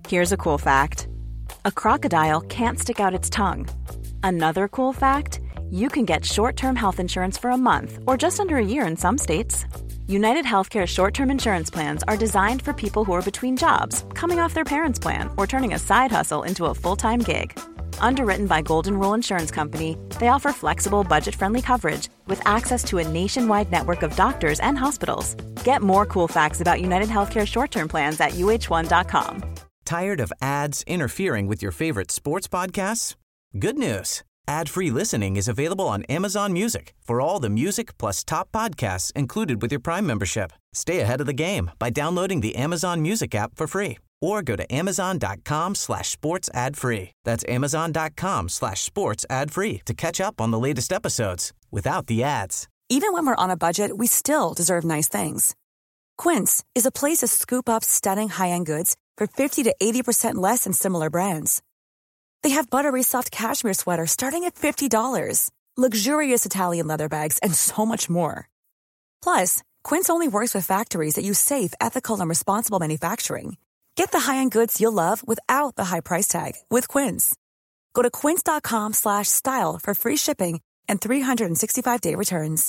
Here's a cool fact. A crocodile can't stick out its tongue. Another cool fact, you can get short-term health insurance for a month or just under a year in some states. United Healthcare short-term insurance plans are designed for people who are between jobs, coming off their parents' plan, or turning a side hustle into a full-time gig. Underwritten by Golden Rule Insurance Company, they offer flexible, budget-friendly coverage with access to a nationwide network of doctors and hospitals. Get more cool facts about United Healthcare short-term plans at uh1.com. Tired of ads interfering with your favorite sports podcasts? Good news. Ad-free listening is available on Amazon Music for all the music plus top podcasts included with your Prime membership. Stay ahead of the game by downloading the Amazon Music app for free or go to amazon.com/sports ad free. That's amazon.com/sports ad free to catch up on the latest episodes without the ads. Even when we're on a budget, we still deserve nice things. Quince is a place to scoop up stunning high-end goods for 50 to 80% less than similar brands. They have buttery soft cashmere sweaters starting at $50, luxurious Italian leather bags, and so much more. Plus, Quince only works with factories that use safe, ethical, and responsible manufacturing. Get the high-end goods you'll love without the high price tag with Quince. Go to quince.com/style for free shipping and 365-day returns.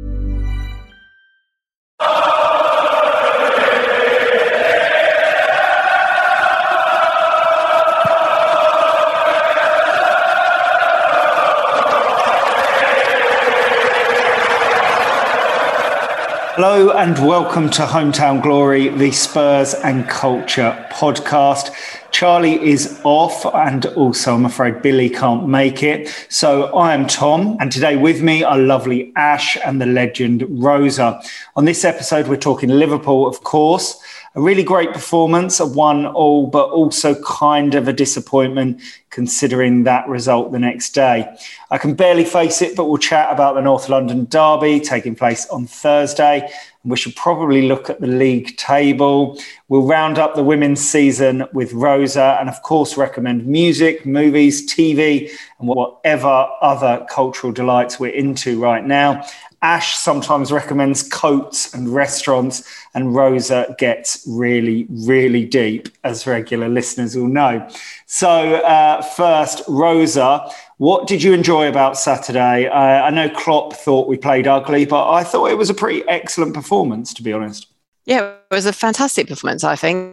Hello and welcome to Hometown Glory, the Spurs and Culture podcast. Charlie is off and also I'm afraid Billy can't make it. So I am Tom and today with me are lovely Ash and the legend Rosa. On this episode we're talking Liverpool, of course. A really great performance, a 1-1, but also kind of a disappointment considering that result the next day. I can barely face it, but we'll chat about the North London derby taking place on Thursday. And we should probably look at the league table. We'll round up the women's season with Rosa and, of course, recommend music, movies, TV, and whatever other cultural delights we're into right now. Ash sometimes recommends coats and restaurants, and Rosa gets really, really deep, as regular listeners will know. So first, Rosa, what did you enjoy about Saturday? I know Klopp thought we played ugly, but I thought it was a pretty excellent performance, to be honest. Yeah, it was a fantastic performance, I think.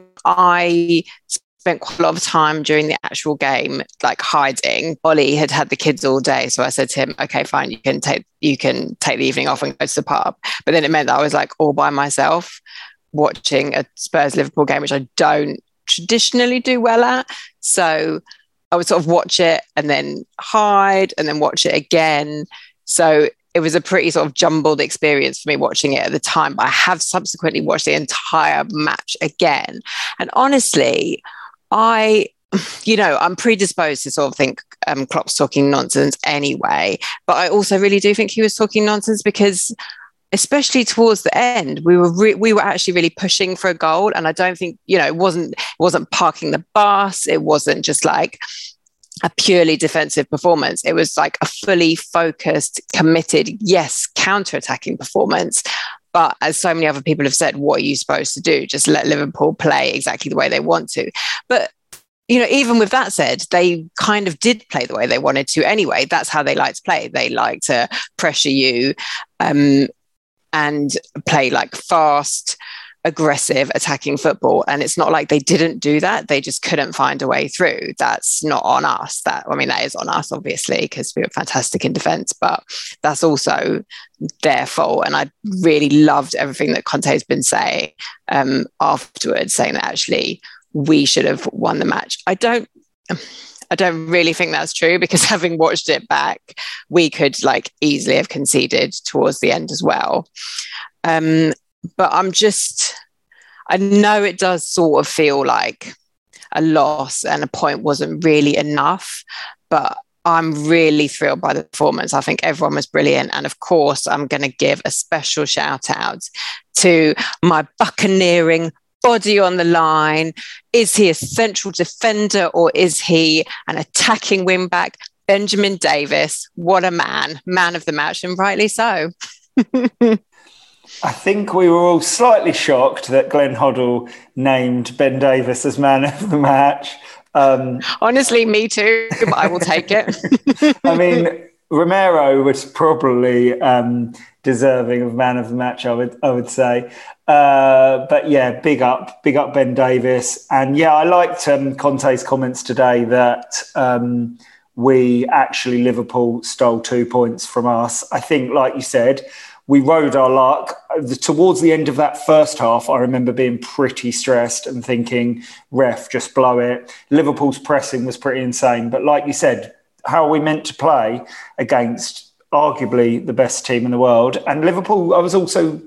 I spent quite a lot of time during the actual game, like hiding. Ollie had the kids all day. So I said to him, okay, fine, you can take the evening off and go to the pub. But then it meant that I was like all by myself watching a Spurs Liverpool game, which I don't traditionally do well at. So I would sort of watch it and then hide and then watch it again. So it was a pretty sort of jumbled experience for me watching it at the time. But I have subsequently watched the entire match again. And honestly, I'm predisposed to sort of think Klopp's talking nonsense anyway, but I also really do think he was talking nonsense because, especially towards the end, we were actually really pushing for a goal, and I don't think it wasn't parking the bus. It wasn't just like a purely defensive performance. It was like a fully focused, committed, yes, counter-attacking performance. But as so many other people have said, what are you supposed to do? Just let Liverpool play exactly the way they want to. But, even with that said, they kind of did play the way they wanted to anyway. That's how they like to play. They like to pressure you and play like fast, aggressive, attacking football. And it's not like they didn't do that. They just couldn't find a way through. That's not on us. That is on us, obviously, because we were fantastic in defence, but that's also their fault. And I really loved everything that Conte has been saying afterwards, saying that actually we should have won the match. I don't really think that's true, because having watched it back, we could like easily have conceded towards the end as well. But I know it does sort of feel like a loss and a point wasn't really enough, but I'm really thrilled by the performance. I think everyone was brilliant. And of course, I'm going to give a special shout out to my buccaneering body on the line. Is he a central defender or is he an attacking wing back? Benjamin Davies, what a man of the match, and rightly so. I think we were all slightly shocked that Glenn Hoddle named Ben Davies as man of the match. Honestly, me too, but I will take it. I mean, Romero was probably deserving of man of the match, I would say. But yeah, big up Ben Davies. And yeah, I liked Conte's comments today that Liverpool stole 2 points from us. I think, like you said, we rode our luck. Towards the end of that first half, I remember being pretty stressed and thinking, ref, just blow it. Liverpool's pressing was pretty insane. But like you said, how are we meant to play against arguably the best team in the world? And Liverpool, I was also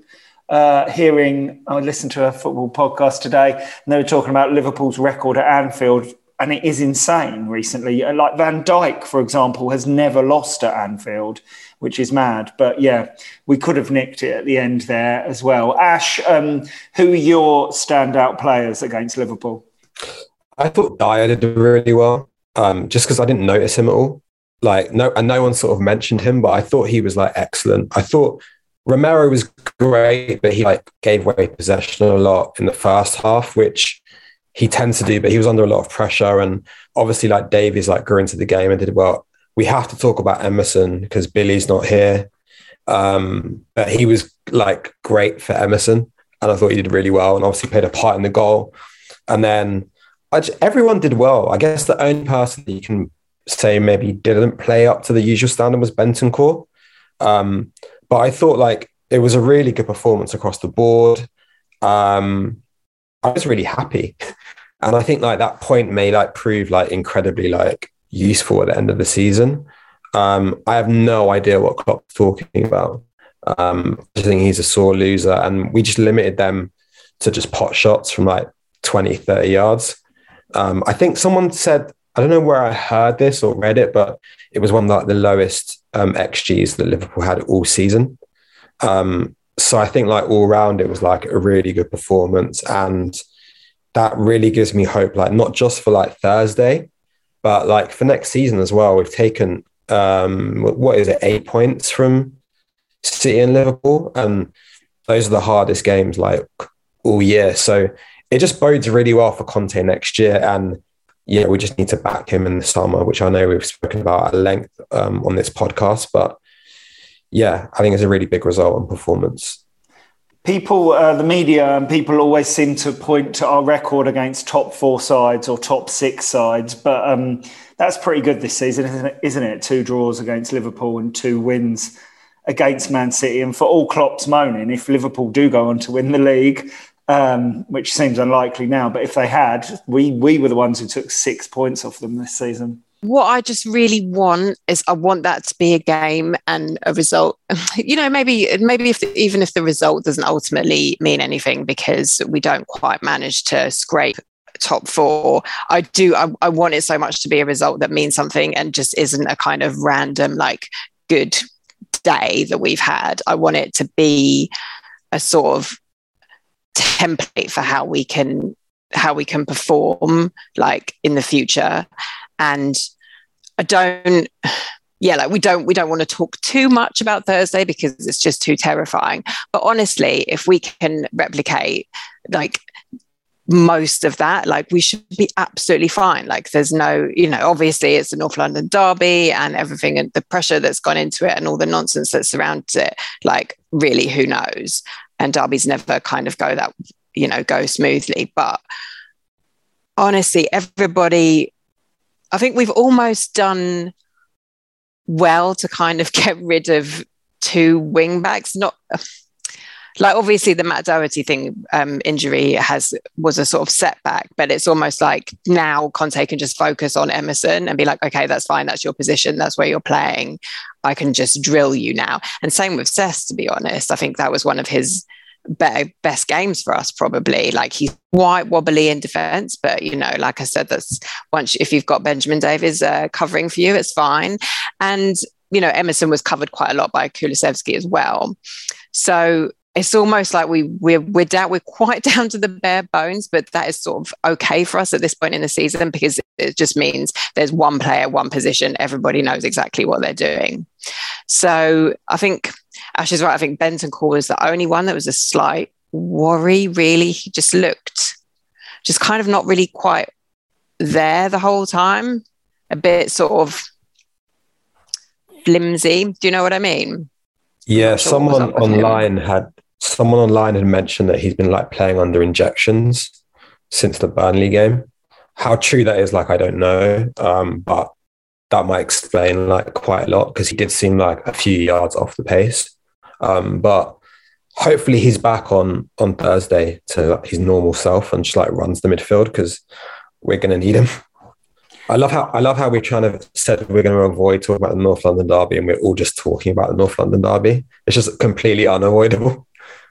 I listened to a football podcast today, and they were talking about Liverpool's record at Anfield, and it is insane recently. Like Van Dijk, for example, has never lost at Anfield, which is mad. But yeah, we could have nicked it at the end there as well. Ash, who are your standout players against Liverpool? I thought Dyer did really well, just because I didn't notice him at all. No one sort of mentioned him, but I thought he was excellent. I thought Romero was great, but he gave away possession a lot in the first half, which he tends to do, but he was under a lot of pressure. And obviously Davies grew into the game and did well. We have to talk about Emerson because Billy's not here. But he was great for Emerson. And I thought he did really well and obviously played a part in the goal. And then everyone did well. I guess the only person that you can say maybe didn't play up to the usual standard was Bentancur. But I thought it was a really good performance across the board. I was really happy. And I think that point may prove incredibly useful at the end of the season. I have no idea what Klopp's talking about. I think he's a sore loser, and we just limited them to just pot shots from 20, 30 yards. I think someone said, I don't know where I heard this or read it, but it was one of the lowest XGs that Liverpool had all season. So I think all round it was a really good performance, and that really gives me hope, not just for Thursday, but for next season as well. We've taken 8 points from City and Liverpool, and those are the hardest games all year. So it just bodes really well for Conte next year. And yeah, we just need to back him in the summer, which I know we've spoken about at length on this podcast. But yeah, I think it's a really big result and performance. People, the media and people always seem to point to our record against top 4 sides or top 6 sides. But that's pretty good this season, isn't it? 2 draws against Liverpool and 2 wins against Man City. And for all Klopp's moaning, if Liverpool do go on to win the league, which seems unlikely now, but if they had, we were the ones who took 6 points off them this season. What I just really want is I want that to be a game and a result. Maybe even if the result doesn't ultimately mean anything because we don't quite manage to scrape top 4, I want it so much to be a result that means something and just isn't a kind of random good day that we've had. I want it to be a sort of template for how we can perform in the future. And we don't want to talk too much about Thursday because it's just too terrifying. But honestly, if we can replicate most of that, we should be absolutely fine. There's no, obviously it's the North London derby and everything and the pressure that's gone into it and all the nonsense that surrounds it. Really, who knows? And derbies never kind of go smoothly. But honestly, everybody, I think we've almost done well to kind of get rid of 2 wing backs. Not obviously the Matt Doherty thing, injury was a sort of setback, but it's almost now Conte can just focus on Emerson and be okay, that's fine, that's your position, that's where you're playing. I can just drill you now. And same with Cesc, to be honest. I think that was one of his best games for us, probably. He's quite wobbly in defence, but like I said, that's if you've got Benjamin Davies covering for you, it's fine. And Emerson was covered quite a lot by Kulusevski as well. So it's almost we're quite down to the bare bones, but that is sort of okay for us at this point in the season because it just means there's one player, one position, everybody knows exactly what they're doing. So I think, Ash is right. I think Bentancur was the only one that was a slight worry, really. He just looked just kind of not really quite there the whole time. A bit sort of flimsy. Do you know what I mean? Yeah, someone online had mentioned that he's been like playing under injections since the Burnley game. How true that is, like, I don't know. But that might explain like quite a lot, because he did seem like a few yards off the pace. But hopefully he's back on Thursday to his normal self and just like runs the midfield, because we're going to need him. I love how we kind of said we're going to avoid talking about the North London derby, and we're all just talking about the North London derby. It's just completely unavoidable.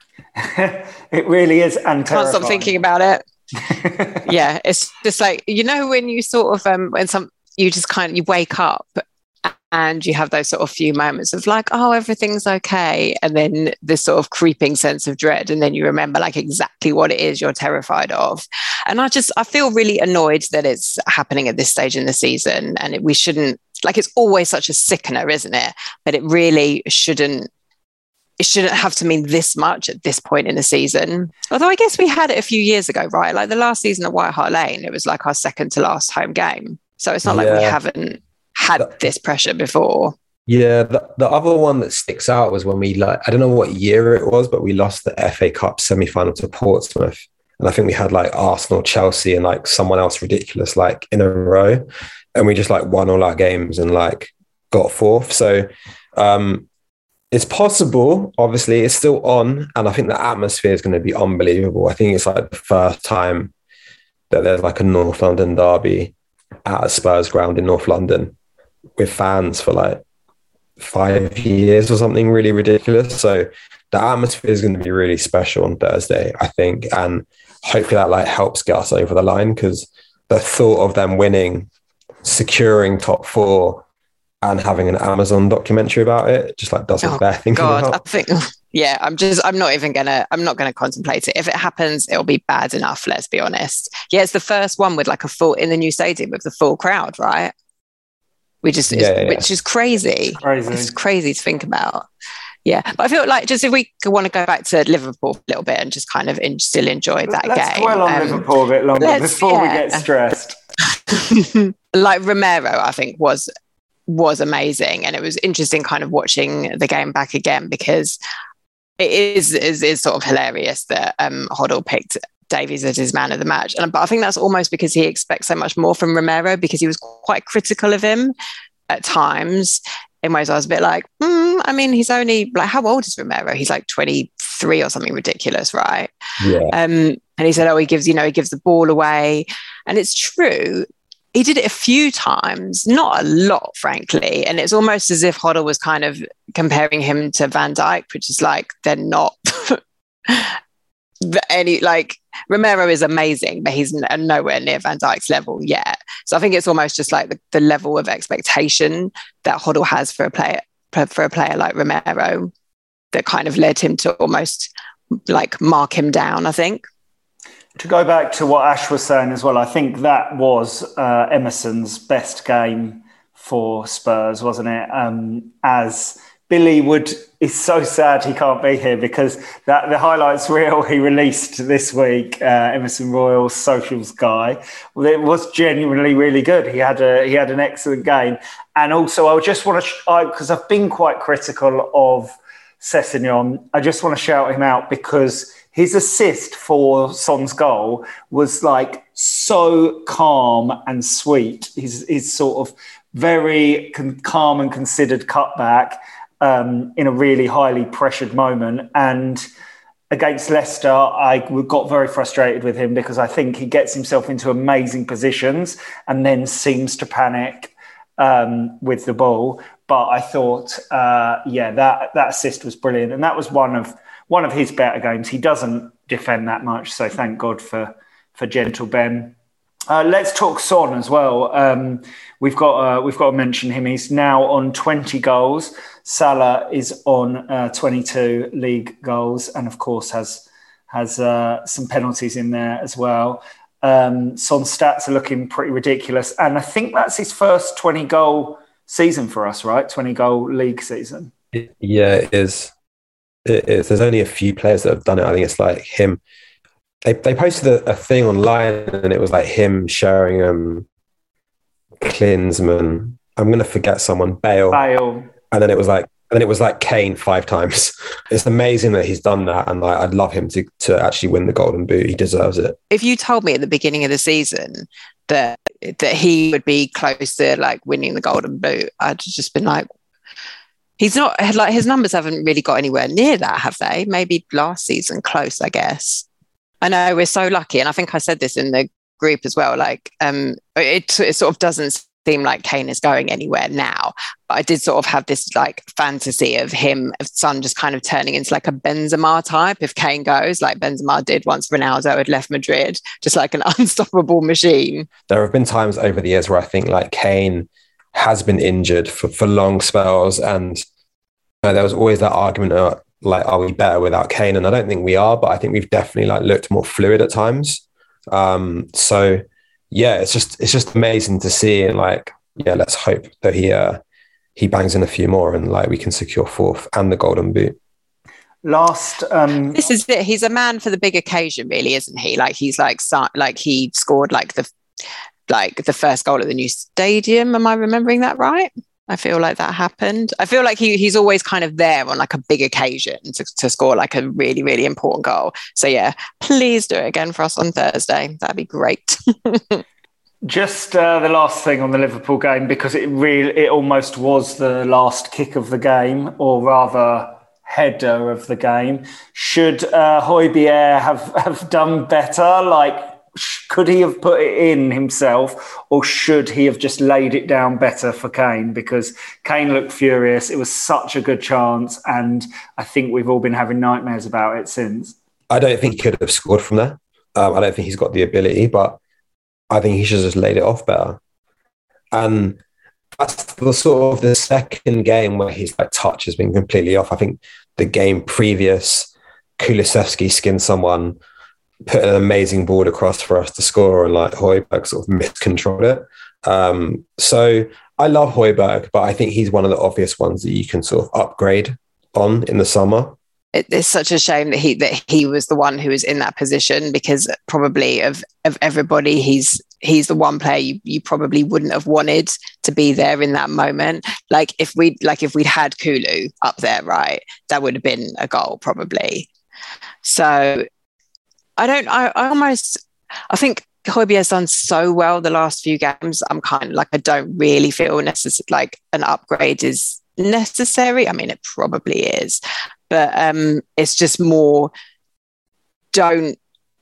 It really is, and can't stop thinking about it. Yeah, it's just like, you know, when you sort of you wake up and you have those sort of few moments of like, oh, everything's okay, and then this sort of creeping sense of dread, and then you remember like exactly what it is you're terrified of. And I feel really annoyed that it's happening at this stage in the season, and we shouldn't, like, it's always such a sickener, isn't it? But it really shouldn't have to mean this much at this point in the season. Although I guess we had it a few years ago, right? Like the last season at White Hart Lane, it was like our second to last home game. So it's not like we haven't had this pressure before. Yeah, the other one that sticks out was when we, like, I don't know what year it was, but we lost the FA Cup semi-final to Portsmouth. And I think we had like Arsenal, Chelsea, and like someone else ridiculous like in a row. And we just like won all our games and like got fourth. So it's possible, obviously, it's still on. And I think the atmosphere is going to be unbelievable. I think it's like the first time that there's like a North London derby at a Spurs ground in North London with fans for like 5 years or something really ridiculous. So the atmosphere is going to be really special on Thursday, I think. And hopefully that like helps get us over the line, because the thought of them winning, securing top four, and having an Amazon documentary about it just like doesn't bear thinking about. I think, yeah, I'm not gonna contemplate it. If it happens, it'll be bad enough, let's be honest. Yeah, it's the first one with like a full, in the new stadium with the full crowd, right? Which is crazy. It's crazy to think about. Yeah, but I feel like, just if we want to go back to Liverpool a little bit and just kind of still enjoy that game. Let's dwell on Liverpool a bit longer before we get stressed. Like Romero, I think was amazing, and it was interesting kind of watching the game back again, because it is sort of hilarious that Hoddle picked Davies as his man of the match, but I think that's almost because he expects so much more from Romero, because he was quite critical of him at times. In ways I was a bit like, I mean, he's only like, how old is Romero? He's like 23 or something ridiculous, right? Yeah. And he said, he gives the ball away, and it's true. He did it a few times, not a lot, frankly. And it's almost as if Hoddle was kind of comparing him to Van Dijk, which is like, they're not Romero is amazing, but he's nowhere near Van Dijk's level yet. So I think it's almost just like the level of expectation that Hoddle has for a player like Romero that kind of led him to almost like mark him down, I think. To go back to what Ash was saying as well, I think that was Emerson's best game for Spurs, wasn't it? As Billy is so sad he can't be here, because the highlights reel he released this week, Emerson Royal's socials guy, it was genuinely really good. He had an excellent game. And also I just want to, because I've been quite critical of Sessegnon, I just want to shout him out, because his assist for Son's goal was like so calm and sweet. His sort of very calm and considered cutback in a really highly pressured moment. And against Leicester, I got very frustrated with him, because I think he gets himself into amazing positions and then seems to panic with the ball. But I thought, that assist was brilliant. And that was one of his better games. He doesn't defend that much, so thank God for Gentle Ben. Let's talk Son as well. We've got to mention him. He's now on 20 goals. Salah is on 22 league goals, and of course has some penalties in there as well. Son's stats are looking pretty ridiculous, and I think that's his first 20 goal season for us, right? 20 goal league season. Yeah, it is. it is. There's only a few players that have done it. I think it's like him. They posted a thing online, and it was like him, Sheringham, Klinsmann. I'm going to forget someone, Bale. And then it was like Kane 5 times. It's amazing that he's done that, and I'd love him to actually win the Golden Boot. He deserves it. If you told me at the beginning of the season that he would be close to like winning the Golden Boot, I'd just been like, he's not, like, his numbers haven't really got anywhere near that, have they? Maybe last season close, I guess. I know, we're so lucky, and I think I said this in the group as well. Like, it sort of doesn't seem like Kane is going anywhere now, but I did sort of have this like fantasy of Son just kind of turning into like a Benzema type if Kane goes, like Benzema did once Ronaldo had left Madrid, just like an unstoppable machine. There have been times over the years where I think like Kane has been injured for long spells, and there was always that argument of like, are we better without Kane? And I don't think we are, but I think we've definitely like looked more fluid at times. So yeah, it's just amazing to see, and like, yeah, let's hope that he bangs in a few more, and like we can secure 4th and the Golden Boot. This is it. He's a man for the big occasion, really, isn't he? Like he's like he scored like the first goal at the new stadium. Am I remembering that right? I feel like that happened. I feel like he's always kind of there on like a big occasion to score like a really, really important goal. So yeah, please do it again for us on Thursday. That'd be great. Just the last thing on the Liverpool game, because it almost was the last kick of the game, or rather header of the game. Should Højbjerg have done better? Like, could he have put it in himself, or should he have just laid it down better for Kane? Because Kane looked furious. It was such a good chance, and I think we've all been having nightmares about it since. I don't think he could have scored from there. I don't think he's got the ability, but I think he should have just laid it off better. And that's the sort of the second game where his like touch has been completely off. I think the game previous, Kulusevski skinned someone, put an amazing ball across for us to score, and like Højbjerg sort of miscontrolled it. So I love Højbjerg, but I think he's one of the obvious ones that you can sort of upgrade on in the summer. It's such a shame that he was the one who was in that position, because probably of everybody, he's the one player you probably wouldn't have wanted to be there in that moment. Like if we'd had Kulu up there, right, that would have been a goal probably. So I think Højbjerg's done so well the last few games. I'm kind of like, I don't really feel like an upgrade is necessary. I mean, it probably is, but it's just more, don't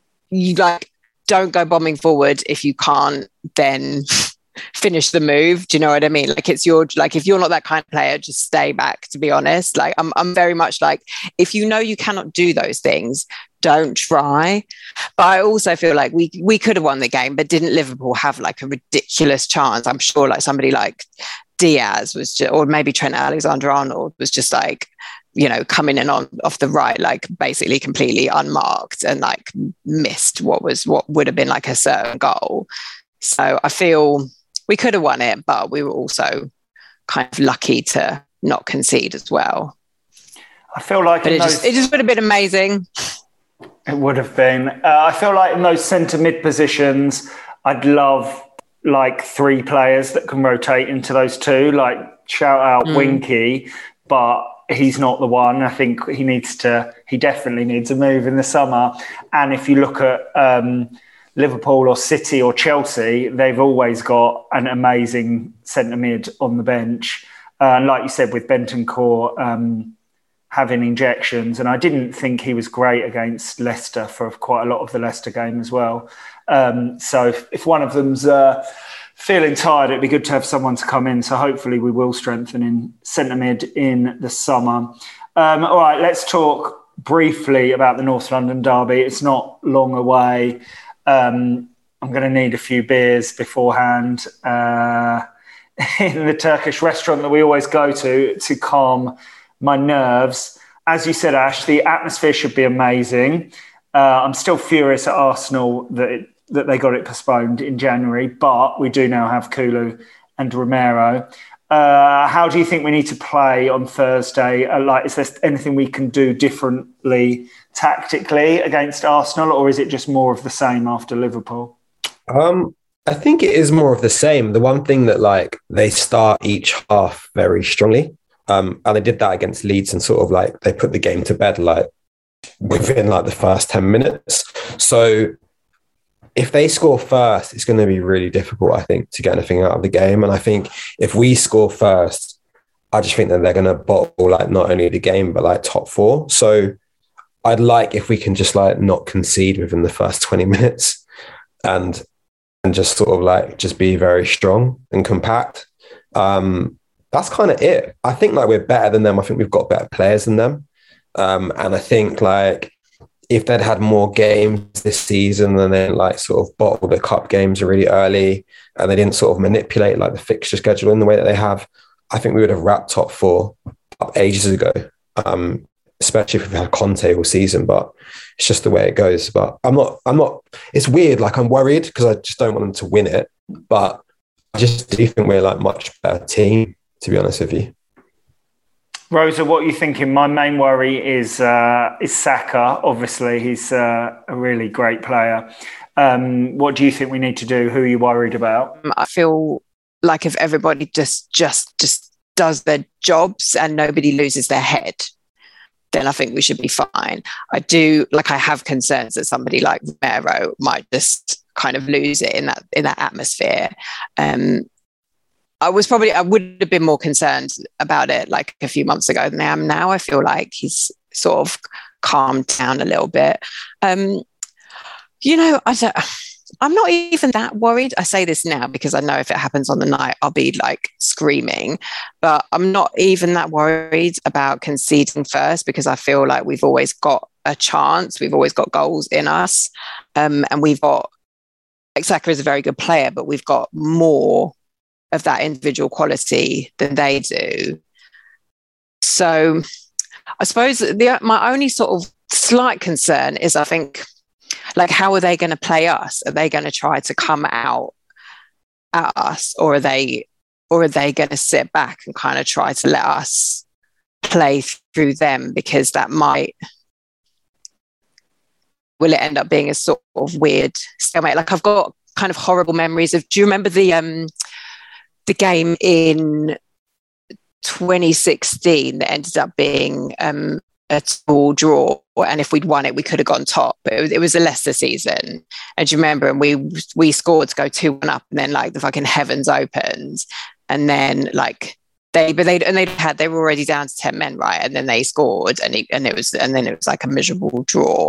go bombing forward if you can't then finish the move. Do you know what I mean? Like if you're not that kind of player, just stay back, to be honest. Like I'm very much like, if you know you cannot do those things, don't try. But I also feel like we could have won the game, but didn't Liverpool have like a ridiculous chance? I'm sure like somebody like Diaz was just, or maybe Trent Alexander-Arnold was just like, you know, coming in off the right, like basically completely unmarked, and like missed what would have been like a certain goal. So I feel we could have won it, but we were also kind of lucky to not concede as well. I feel like it just would have been amazing. It would have been. I feel like in those centre mid positions, I'd love like 3 players that can rotate into those 2. Like shout out Winky, but he's not the one. I think he definitely needs a move in the summer. And if you look at Liverpool or City or Chelsea, they've always got an amazing centre mid on the bench. And like you said, with Bentancur having injections, and I didn't think he was great against Leicester for quite a lot of the Leicester game as well. So if one of them's feeling tired, it'd be good to have someone to come in. So hopefully we will strengthen in centre mid in the summer. All right, let's talk briefly about the North London derby. It's not long away. I'm going to need a few beers beforehand in the Turkish restaurant that we always go to calm my nerves. As you said, Ash, the atmosphere should be amazing. I'm still furious at Arsenal that they got it postponed in January, but we do now have Kulu and Romero. How do you think we need to play on Thursday? Is there anything we can do differently tactically against Arsenal, or is it just more of the same after Liverpool? I think it is more of the same. The one thing that they start each half very strongly, and they did that against Leeds, and sort of they put the game to bed within the first 10 minutes. So if they score first, it's going to be really difficult, I think, to get anything out of the game. And I think if we score first, I just think that they're going to bottle not only the game, but top four. So I'd like if we can just not concede within the first 20 minutes and just sort of just be very strong and compact. That's kind of it. I think we're better than them. I think we've got better players than them. And I think if they'd had more games this season and then sort of bottled the cup games really early and they didn't sort of manipulate the fixture schedule in the way that they have, I think we would have wrapped top four up ages ago, especially if we've had Conte all season. But it's just the way it goes. But I'm not, it's weird. I'm worried because I just don't want them to win it. But I just do think we're much better team, to be honest with you. Rosa, what are you thinking? My main worry is Saka. Obviously, he's a really great player. What do you think we need to do? Who are you worried about? I feel like if everybody just does their jobs and nobody loses their head, then I think we should be fine. I have concerns that somebody like Romero might just kind of lose it in that atmosphere. I would have been more concerned about it a few months ago than I am now. I feel like he's sort of calmed down a little bit. I'm not even that worried. I say this now because I know if it happens on the night, I'll be screaming, but I'm not even that worried about conceding first because I feel like we've always got a chance. We've always got goals in us. And we've got, Saka is a very good player, but we've got more of that individual quality than they do. So I suppose my only sort of slight concern is I think how are they going to play us? Are they going to try to come out at us, or are they going to sit back and kind of try to let us play through them? Because that will it end up being a sort of weird stalemate? I've got kind of horrible memories of, do you remember the game in 2016 that ended up being a small draw, and if we'd won it, we could have gone top. But it was a Leicester season, and do you remember? And we scored to go 2-1 up, and then the fucking heavens opened, and then they were already down to 10 men, right? And then they scored, and it was a miserable draw.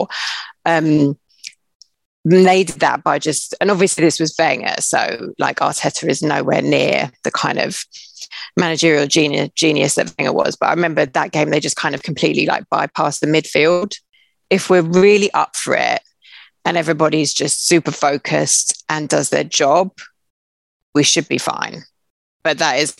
They did that by and obviously this was Wenger, so Arteta is nowhere near the kind of managerial genius that Wenger was. But I remember that game, they just kind of completely bypassed the midfield. If we're really up for it and everybody's just super focused and does their job, we should be fine. But that is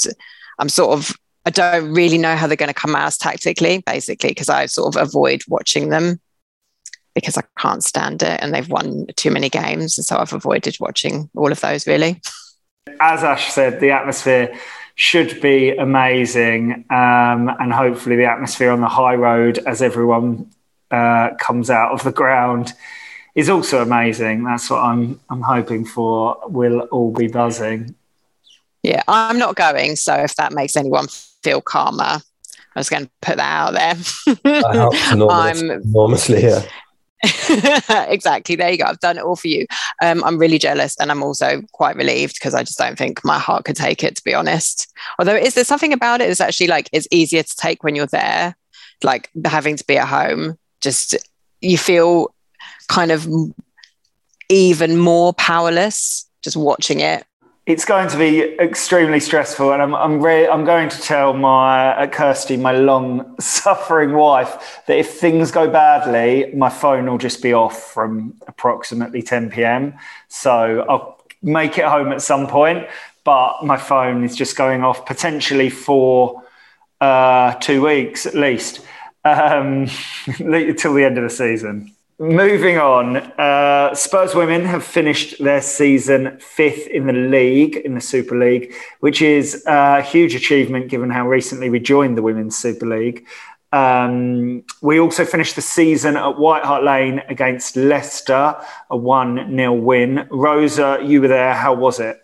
I don't really know how they're going to come at us tactically, basically, because I sort of avoid watching them because I can't stand it, and they've won too many games, and so I've avoided watching all of those, really. As Ash said, the atmosphere should be amazing, and hopefully the atmosphere on the high road as everyone comes out of the ground is also amazing. That's what I'm hoping for. We'll all be buzzing. Yeah, I'm not going, so if that makes anyone feel calmer, I was going to put that out there. I help enormously, yeah. Exactly, there you go. I've done it all for you. I'm really jealous, and I'm also quite relieved because I just don't think my heart could take it, to be honest. Although there's something about it that's actually it's easier to take when you're there, having to be at home. Just you feel kind of even more powerless just watching it. It's going to be extremely stressful, and I'm going to tell my Kirsty, my long-suffering wife, that if things go badly, my phone will just be off from approximately 10 p.m. So I'll make it home at some point, but my phone is just going off potentially for 2 weeks at least, till the end of the season. Moving on, Spurs women have finished their season 5th in the league, in the Super League, which is a huge achievement given how recently we joined the Women's Super League. We also finished the season at White Hart Lane against Leicester, a 1-0 win. Rosa, you were there. How was it?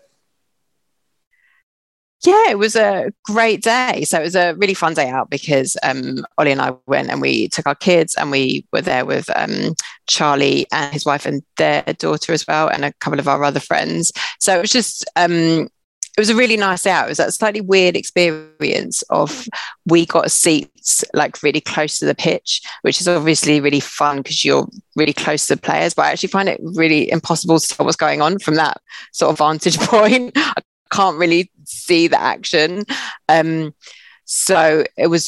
Yeah, it was a great day. So it was a really fun day out because Ollie and I went and we took our kids and we were there with Charlie and his wife and their daughter as well, and a couple of our other friends. So it was just, it was a really nice day out. It was a slightly weird experience of, we got seats like really close to the pitch, which is obviously really fun because you're really close to the players, but I actually find it really impossible to tell what's going on from that sort of vantage point. Can't really see the action. So it was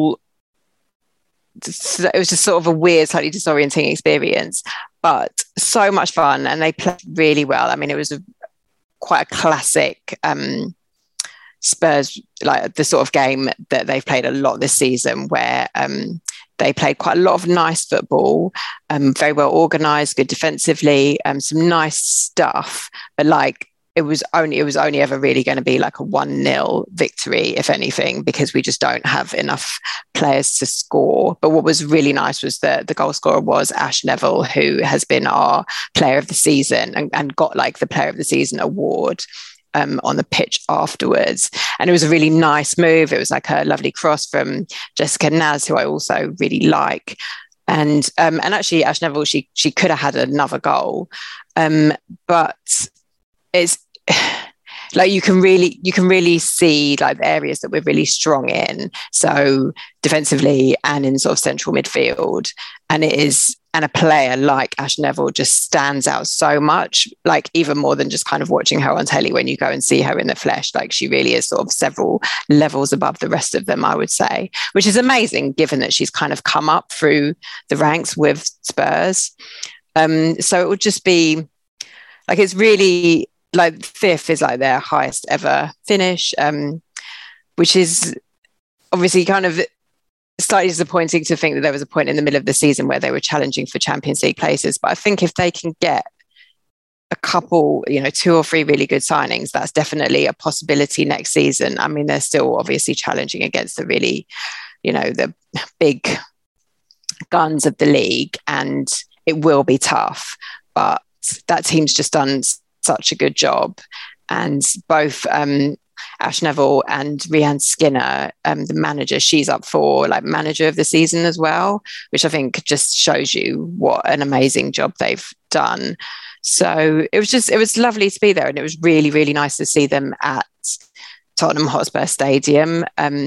just sort of a weird, slightly disorienting experience, but so much fun. And they played really well. I mean, it was quite a classic Spurs, like the sort of game that they've played a lot this season, where they played quite a lot of nice football, very well organised, good defensively, some nice stuff, but like, it was only ever really going to be like a 1-0 victory, if anything, because we just don't have enough players to score. But what was really nice was that the goal scorer was Ash Neville, who has been our player of the season and got like the player of the season award on the pitch afterwards. And it was a really nice move. It was like a lovely cross from Jessica Naz, who I also really like. And actually Ash Neville, she could have had another goal. But it's like you can really see like the areas that we're really strong in, so defensively and in sort of central midfield, and a player like Ash Neville just stands out so much, like even more than just kind of watching her on telly. When you go and see her in the flesh, like she really is sort of several levels above the rest of them, I would say, which is amazing given that she's kind of come up through the ranks with Spurs. So it would just be like, it's really like 5th is like their highest ever finish, which is obviously kind of slightly disappointing to think that there was a point in the middle of the season where they were challenging for Champions League places. But I think if they can get a couple, 2 or 3 really good signings, that's definitely a possibility next season. I mean, they're still obviously challenging against the really, the big guns of the league, and it will be tough, but that team's just done such a good job. And both Ash Neville and Rhian Skinner, the manager, she's up for like manager of the season as well, which I think just shows you what an amazing job they've done. So it was lovely to be there, and it was really, really nice to see them at Tottenham Hotspur Stadium,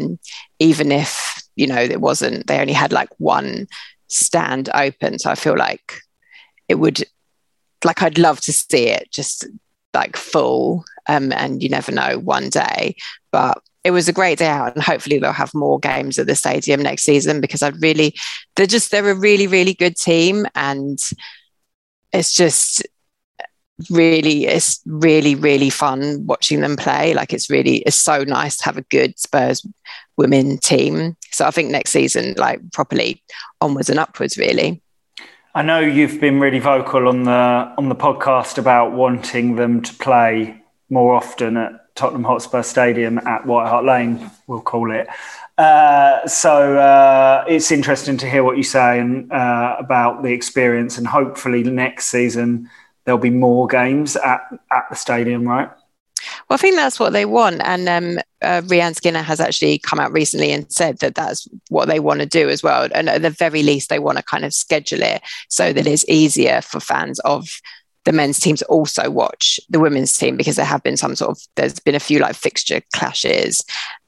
even if it wasn't, they only had like one stand open. So I feel like it would, like, I'd love to see it just like full, and you never know, one day. But it was a great day out, and hopefully they'll have more games at the stadium next season, because they're a really, really good team, and it's really, really fun watching them play. Like it's so nice to have a good Spurs women team. So I think next season, like properly onwards and upwards, really. I know you've been really vocal on the podcast about wanting them to play more often at Tottenham Hotspur Stadium, at White Hart Lane, we'll call it. So it's interesting to hear what you say about the experience, and hopefully next season there'll be more games at the stadium, right? Well, I think that's what they want. And Rhian Skinner has actually come out recently and said that that's what they want to do as well. And at the very least, they want to kind of schedule it so that it's easier for fans of the men's team to also watch the women's team, because there's been a few like fixture clashes.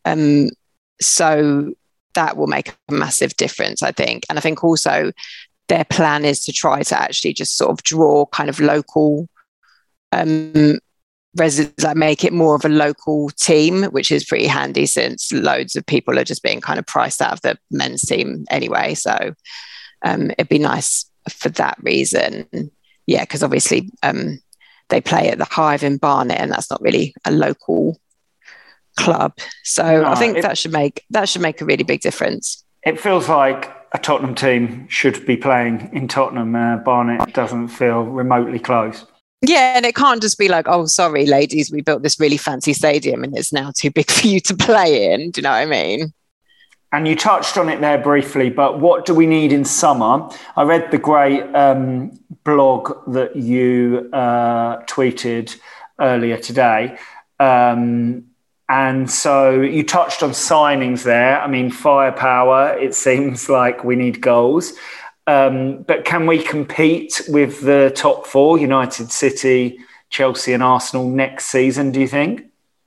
So that will make a massive difference, I think. And I think also their plan is to try to actually just sort of draw kind of local residents, like make it more of a local team, which is pretty handy since loads of people are just being kind of priced out of the men's team anyway. So it'd be nice for that reason. Yeah, because obviously they play at the Hive in Barnet, and that's not really a local club. So no, I think that should make a really big difference. It feels like a Tottenham team should be playing in Tottenham. Barnet doesn't feel remotely close. Yeah, and it can't just be like, oh, sorry, ladies, we built this really fancy stadium and it's now too big for you to play in. Do you know what I mean? And you touched on it there briefly, but what do we need in summer? I read the great blog that you tweeted earlier today. And so you touched on signings there. I mean, firepower, it seems like we need goals. But can we compete with the top four, United, City, Chelsea and Arsenal next season, do you think?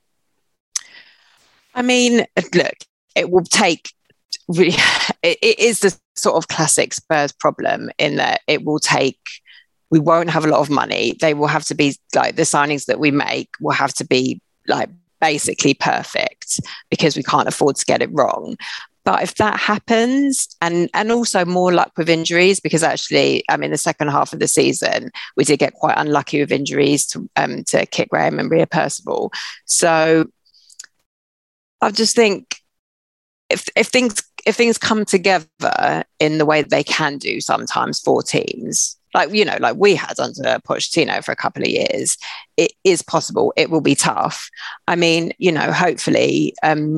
I mean, look, it will take... It is the sort of classic Spurs problem in that it will take... We won't have a lot of money. They will have to be like the signings that we make will have to be like basically perfect because we can't afford to get it wrong. But if that happens, and also more luck with injuries, because actually, I mean, the second half of the season, we did get quite unlucky with injuries to Kit Graham and Rhea Percival. So I just think if things come together in the way that they can do sometimes for teams, like we had under Pochettino for a couple of years, it is possible. It will be tough. I mean, hopefully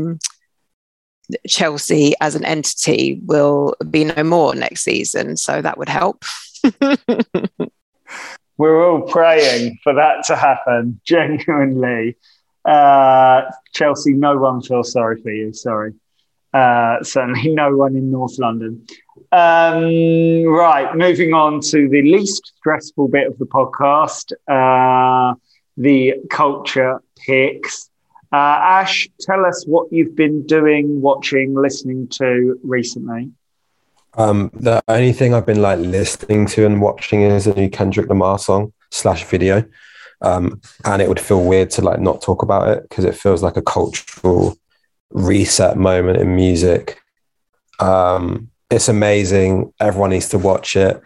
Chelsea as an entity will be no more next season, so that would help. We're all praying for that to happen, genuinely. Chelsea, no one feels sorry for you, sorry. Certainly no one in North London. Right, moving on to the least stressful bit of the podcast, the culture picks. Ash, tell us what you've been doing, watching, listening to recently. The only thing I've been like listening to and watching is a new Kendrick Lamar song / video. And it would feel weird to like not talk about it because it feels like a cultural reset moment in music. It's amazing. Everyone needs to watch it.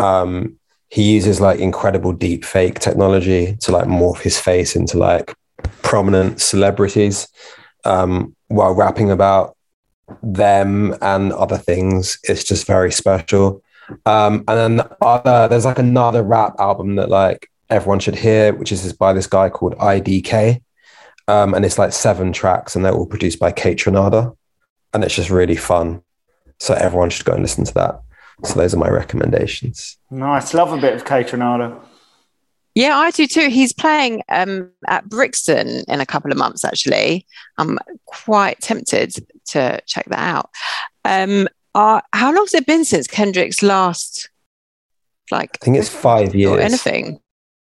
He uses like incredible deep fake technology to like morph his face into like prominent celebrities while rapping about them and other things. It's just very special. And then there's like another rap album that like everyone should hear, which is by this guy called IDK. And it's like 7 tracks and they're all produced by Kaytranada. And it's just really fun. So everyone should go and listen to that. So those are my recommendations. Nice. Love a bit of Kaytranada. Yeah, I do too. He's playing at Brixton in a couple of months, actually. I'm quite tempted to check that out. How long has it been since Kendrick's last, I think it's 5 years. Or anything.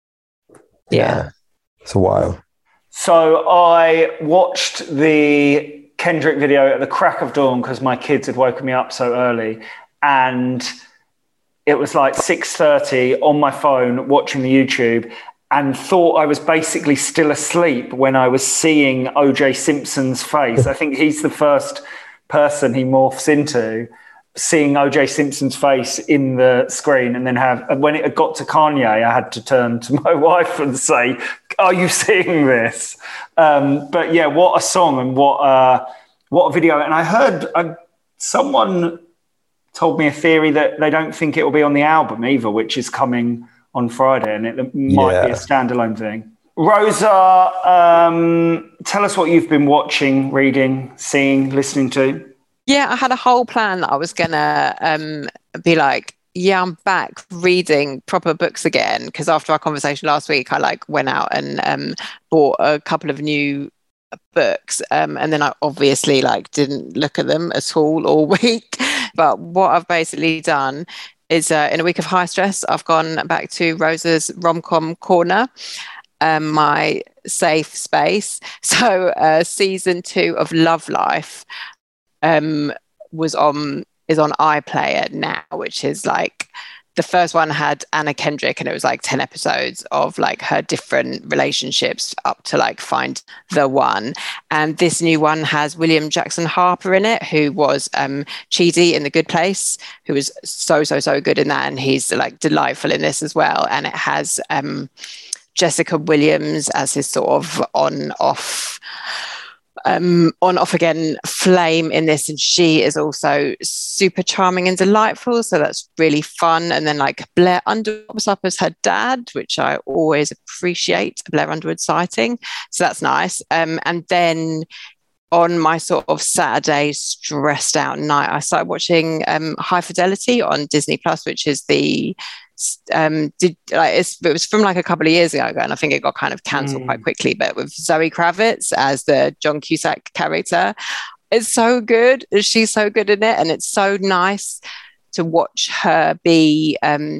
Yeah. It's a while. So I watched the Kendrick video at the crack of dawn because my kids had woken me up so early. And it was like 6:30 on my phone watching the YouTube and thought I was basically still asleep when I was seeing O.J. Simpson's face. I think he's the first person he morphs into, seeing O.J. Simpson's face in the screen. And then when it got to Kanye, I had to turn to my wife and say, are you seeing this? But yeah, what a song and what a video. And I heard someone told me a theory that they don't think it will be on the album either, which is coming on Friday, and it might be a standalone thing. Rosa, tell us what you've been watching, reading, seeing, listening to. Yeah, I had a whole plan that I was going to be like, yeah, I'm back reading proper books again, because after our conversation last week, I went out and bought a couple of new books, and then I obviously didn't look at them at all week. But what I've basically done is in a week of high stress, I've gone back to Rosa's rom-com corner, my safe space. So season 2 of Love Life is on iPlayer now, which is the first one had Anna Kendrick, and it was 10 episodes of her different relationships up to find the one. And this new one has William Jackson Harper in it, who was Chidi in The Good Place, who was so good in that, and he's delightful in this as well. And it has Jessica Williams as his sort of on off again flame in this, and she is also super charming and delightful, so that's really fun. And then like Blair Underwood pops up as her dad, which I always appreciate, a Blair Underwood sighting, so that's nice. And then on my sort of Saturday stressed out night, I started watching High Fidelity on Disney Plus, which is the it was from like a couple of years ago, and I think it got kind of cancelled quite quickly, but with Zoe Kravitz as the John Cusack character. It's so good. She's so good in it, and it's so nice to watch her be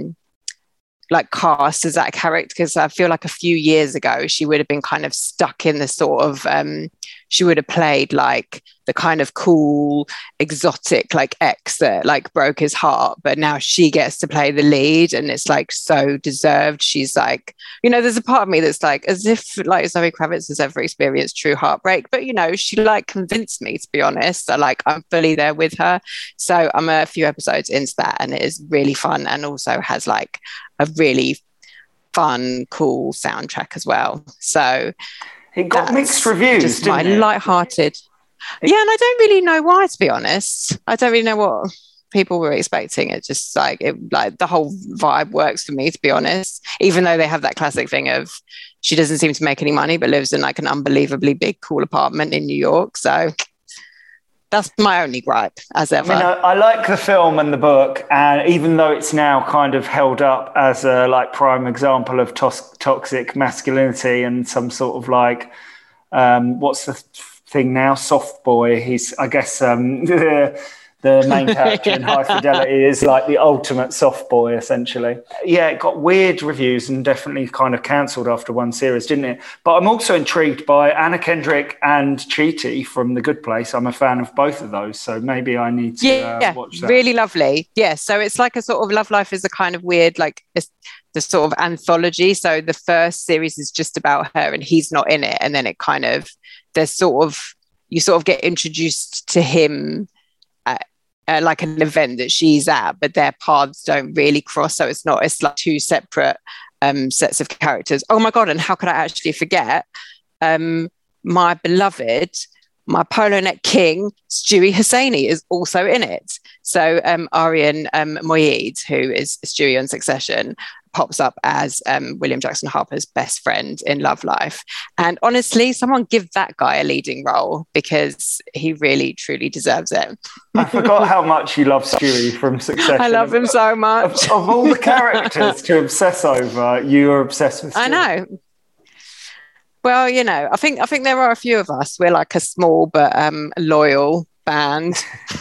like cast as that character, because I feel like a few years ago she would have been kind of stuck in the sort of she would have played like the kind of cool exotic like ex that like broke his heart, but now she gets to play the lead, and it's like so deserved. She's like, you know, there's a part of me that's like, as if like Zoe Kravitz has ever experienced true heartbreak, but you know, she like convinced me, to be honest. So like I'm fully there with her. So I'm a few episodes into that, and it is really fun, and also has like a really fun, cool soundtrack as well. So it got mixed reviews, just didn't it? Light-hearted. Yeah, and I don't really know why, to be honest. I don't really know what people were expecting. It just like the whole vibe works for me, to be honest. Even though they have that classic thing of she doesn't seem to make any money, but lives in like an unbelievably big, cool apartment in New York. So that's my only gripe, as ever. I like the film and the book, and even though it's now kind of held up as a like prime example of toxic masculinity and some sort of like what's the thing now, soft boy. He's, I guess, the main character in High Fidelity is like the ultimate soft boy, essentially. Yeah, it got weird reviews and definitely kind of cancelled after one series, didn't it? But I'm also intrigued by Anna Kendrick and Chidi from The Good Place. I'm a fan of both of those, so maybe I need to watch that. Really lovely. Yeah, so it's like a sort of Love Life is a kind of weird, like it's the sort of anthology. So the first series is just about her and he's not in it. And then it kind of, you sort of get introduced to him like an event that she's at, but their paths don't really cross. So it's like two separate sets of characters. Oh my God, and how could I actually forget my beloved, my polo neck king, Stewie Hosseini is also in it. So Arian Moayed, who is Stewie on Succession, pops up as William Jackson Harper's best friend in Love Life. And honestly, someone give that guy a leading role, because he really, truly deserves it. I forgot how much you love Stewie from Succession. I love him so much. Of all the characters to obsess over, you are obsessed with Stewie. I know. Well, you know, I think there are a few of us. We're like a small but loyal band.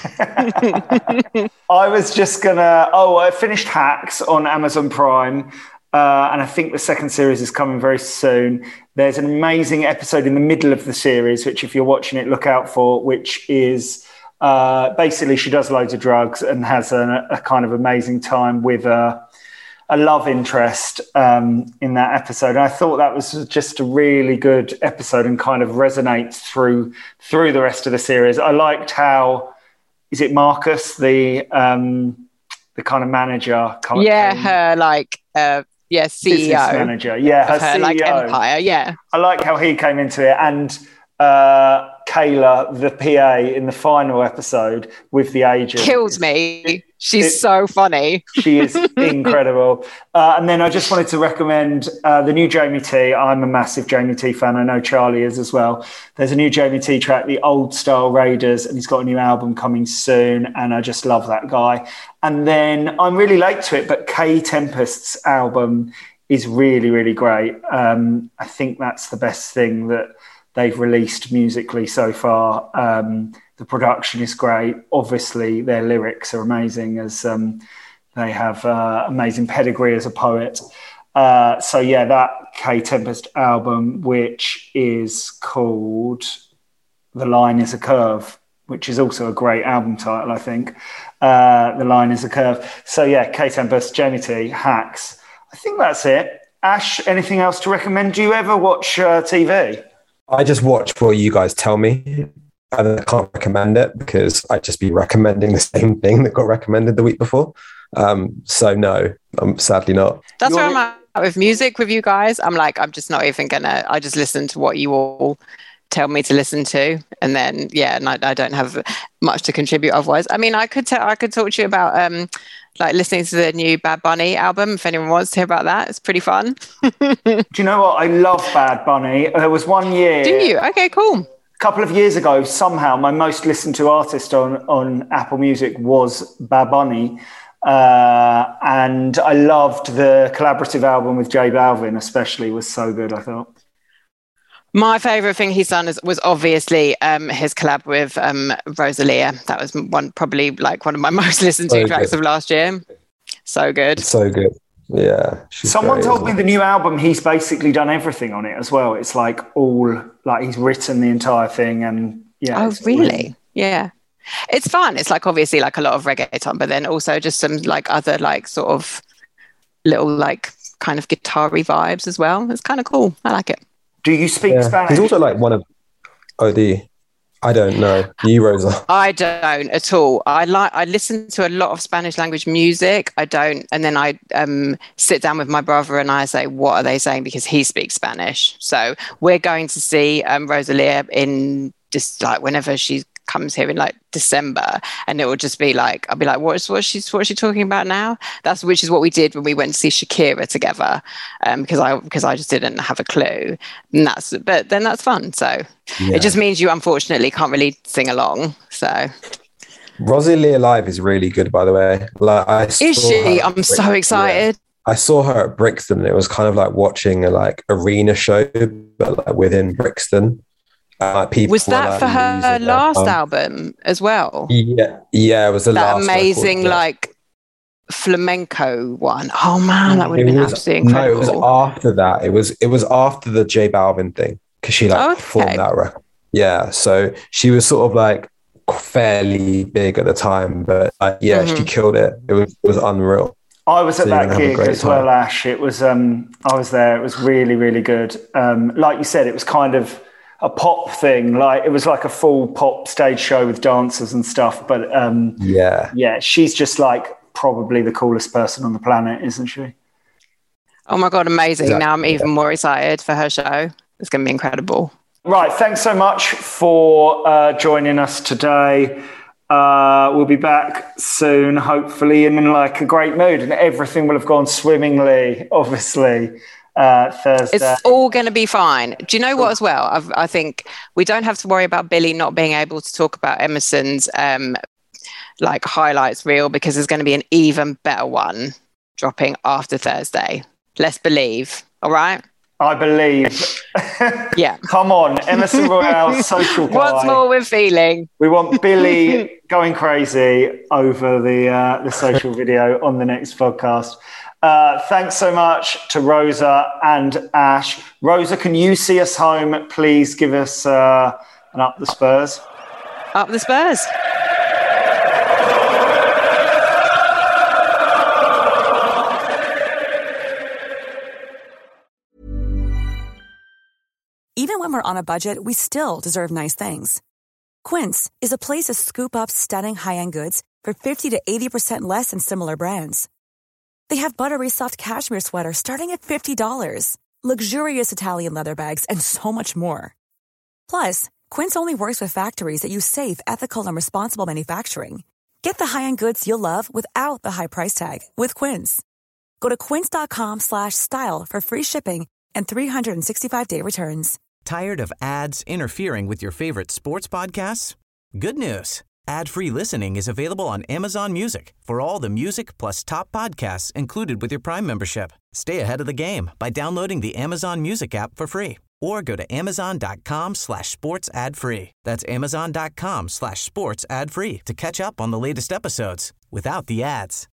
I was just gonna I finished Hacks on Amazon Prime, and I think the second series is coming very soon. There's an amazing episode in the middle of the series, which if you're watching it, look out for, which is basically she does loads of drugs and has a kind of amazing time with a love interest in that episode. And I thought that was just a really good episode and kind of resonates through the rest of the series. I liked how, is it Marcus, the kind of manager? Her like, CEO. Business manager. Yeah, her CEO. Like empire, yeah. I like how he came into it. And Kayla, the PA in the final episode with the agent. Kills me. She's so funny. She is incredible. And then I just wanted to recommend the new Jamie T. I'm a massive Jamie T fan. I know Charlie is as well. There's a new Jamie T track, The Old Style Raiders, and he's got a new album coming soon. And I just love that guy. And then I'm really late to it, but Kay Tempest's album is really, really great. I think that's the best thing that they've released musically so far. The production is great. Obviously, their lyrics are amazing, as they have amazing pedigree as a poet. So yeah, that Kay Tempest album, which is called The Line is a Curve, which is also a great album title, I think. The Line is a Curve. So yeah, Kay Tempest, Jamie T, Hacks. I think that's it. Ash, anything else to recommend? Do you ever watch TV? I just watch what you guys tell me, and I can't recommend it because I'd just be recommending the same thing that got recommended the week before. So no, I'm sadly not. That's where I'm at with music with you guys. I'm like, I'm just not even gonna, I just listen to what you all tell me to listen to, and then and I don't have much to contribute otherwise. I mean, I could talk to you about like listening to the new Bad Bunny album, if anyone wants to hear about that. It's pretty fun. Do you know what? I love Bad Bunny. There was one year. Do you? Okay, cool. A couple of years ago, somehow my most listened to artist on Apple Music was Bad Bunny. And I loved the collaborative album with J Balvin, especially, was so good, I thought. My favourite thing he's done was obviously his collab with Rosalia. That was probably like one of my most listened to tracks of last year. So good. So good. Yeah. Someone told me the new album, he's basically done everything on it as well. It's like he's written the entire thing, and Oh, really? Yeah. It's fun. It's like obviously like a lot of reggaeton, but then also just some like other like sort of little like kind of guitar-y vibes as well. It's kind of cool. I like it. Do you speak Spanish? He's also like one of I don't know. You, Rosa? I don't at all. I listen to a lot of Spanish language music. I don't, and then I sit down with my brother and I say, what are they saying? Because he speaks Spanish. So we're going to see Rosalia in just like whenever she comes here in like December, and it will just be like, I'll be like, what's she talking about now? Which is what we did when we went to see Shakira together, because I just didn't have a clue, but then that's fun. So it just means you unfortunately can't really sing along. So Rosalia live is really good, by the way. Like, is she? I'm so excited. I saw her at Brixton, and it was kind of like watching a like arena show, but like within Brixton. Was that for her last album as well? Yeah, it was the last. That amazing like flamenco one. Oh man, that would have been absolutely incredible. No, it was after that. It was after the J Balvin thing, because she performed that record. Yeah, so she was sort of like fairly big at the time, but she killed it. It was unreal. I was at that gig as well, Ash. It was I was there. It was really, really good. Like you said, it was kind of a pop thing. Like it was like a full pop stage show with dancers and stuff. But she's just like probably the coolest person on the planet, isn't she? Oh my God, amazing. Exactly. Now I'm even more excited for her show. It's going to be incredible. Right. Thanks so much for joining us today. We'll be back soon, hopefully, and in like a great mood, and everything will have gone swimmingly, obviously. Thursday. It's all going to be fine. Do you know what as well? I think we don't have to worry about Billy not being able to talk about Emerson's like highlights reel, because there's going to be an even better one dropping after Thursday. Let's believe. All right? I believe. Yeah. Come on, Emerson Royale, social guy. What's more we're feeling? We want Billy going crazy over the social video on the next podcast. Thanks so much to Rosa and Ash. Rosa, can you see us home? Please give us an Up the Spurs. Up the Spurs. Even when we're on a budget, we still deserve nice things. Quince is a place to scoop up stunning high-end goods for 50 to 80% less than similar brands. They have buttery soft cashmere sweaters starting at $50, luxurious Italian leather bags, and so much more. Plus, Quince only works with factories that use safe, ethical, and responsible manufacturing. Get the high-end goods you'll love without the high price tag with Quince. Go to quince.com/style for free shipping and 365-day returns. Tired of ads interfering with your favorite sports podcasts? Good news. Ad-free listening is available on Amazon Music for all the music plus top podcasts included with your Prime membership. Stay ahead of the game by downloading the Amazon Music app for free, or go to amazon.com/sports ad-free. That's amazon.com/sports ad-free to catch up on the latest episodes without the ads.